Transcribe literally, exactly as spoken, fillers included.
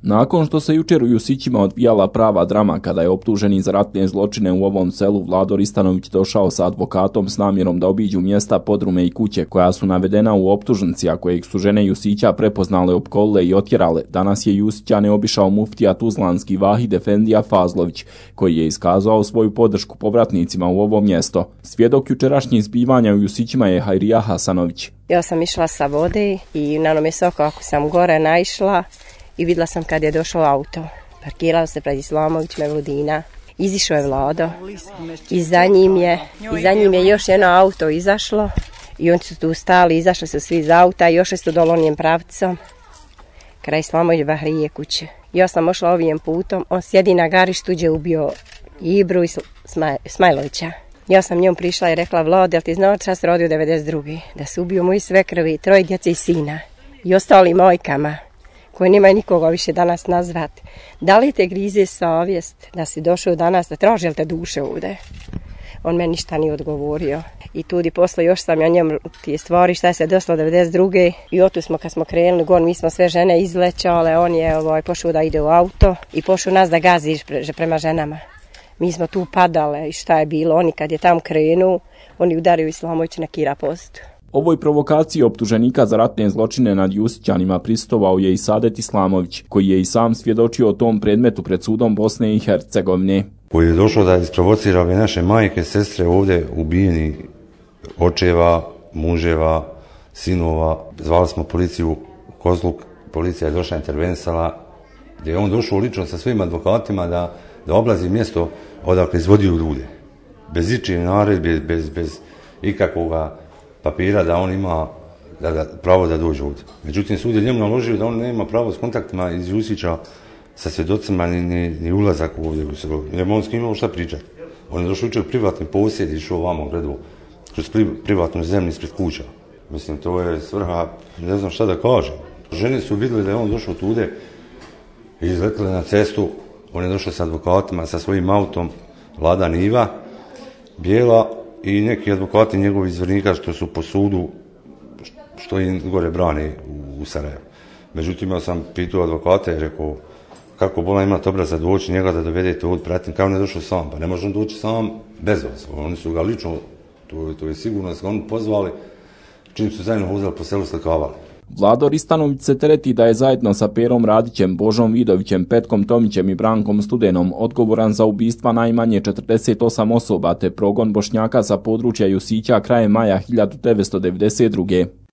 Nakon što se jučer u Jusićima odvijala prava drama kada je optuženi za ratne zločine u ovom selu Vlado Ristanović došao sa advokatom s namjerom da obiđu mjesta, podrume i kuće koja su navedena u optužnici, a kojeg su žene Jusića prepoznale, opkolile i otjerale, danas je Jusićane obišao muftija tuzlanski Vahid Efendija Fazlović, koji je iskazao svoju podršku povratnicima u ovo mjesto. Svjedok jučerašnjih zbivanja u Jusićima je Hajrija Hasanović. Ja sam išla sa vode i na onome soku ako sam gore naišla i vidjela sam kad je došao auto. Parkirao se pred Islamović Mevludina. Izišao je Vlado i za njim je, i za njim je još jedno auto izašlo i oni su tu stali, izašli su svi iz auta i još su dolonjem pravcom kraj Islamović Bahrije kuće. Ja sam ošla ovim putom, on sjedi na garištu gdje je ubio Ibru i Smajlovića. Ja sam njom prišla i rekla: Vlado, jel ti znao šta se rodio devedeset druge Da se ubio moji svekrvi, troje djece i sina i ostali mojkama koji nemaju nikoga više danas nazvati. Da li te grize savjest da si došao danas da traži te duše ovdje? On meni ništa nije odgovorio. I tudi posle još sam ja njemu ti stvari šta je se desilo devedeset druge I otu smo kad smo krenuli gon, mi smo sve žene izlećale, on je ovaj, pošao da ide u auto i pošao nas da gazi prema ženama. Mi smo tu padale i šta je bilo, oni kad je tam krenuo, oni udaraju Islamović na kira post. Ovoj provokaciji optuženika za ratne zločine nad Jusićanima pristovao je i Sadet Islamović, koji je i sam svjedočio o tom predmetu pred sudom Bosne i Hercegovine. Koji je došlo da isprovocira ove naše majke, sestre ovdje ubijeni, očeva, muževa, sinova. Zvali smo policiju u Kozluk, policija je došla, intervenisala, gdje je on došao lično sa svojim advokatima da, da oblazi mjesto odakle izvodio ljude. Bez ičije naredbe, bez, bez ikakvoga papira da on ima da, da, pravo da dođe ovdje. Međutim, sud je njemu naložio da on nema pravo s kontaktima iz Jusića sa svjedocima ni, ni, ni ulazak ovdje u selo. Jer on s kim imao šta pričati. On je došao učeo privatni posjed i išao ovamo gledao kroz pri, privatnu zemlju ispred kuća. Mislim, to je svrha, ne znam šta da kažem. Žene su vidjeli da je on došao tude i izletili na cestu. On je došao sa advokatima, sa svojim autom, Lada Niva, bijela, i neki advokati njegovi iz Zvornika što su po sudu, što im gore brani u, u Sarajevu. Međutim, ja sam pitao advokate i rekao, kako bola imate obraza doći njega da dovedete ovdje pratim, kao ne došao sam, pa ne može on doći sam bez vas. Oni su ga lično, to, to je sigurno da su ga oni pozvali, čim su zajedno vozili po selu slikavali. Vlado Ristanović se tereti da je zajedno sa Perom Radićem, Božom Vidovićem, Petkom Tomićem i Brankom Studenom odgovoran za ubistva najmanje četrdeset osam osoba te progon Bošnjaka sa područja Jusića krajem maja hiljadu devetsto devedeset druge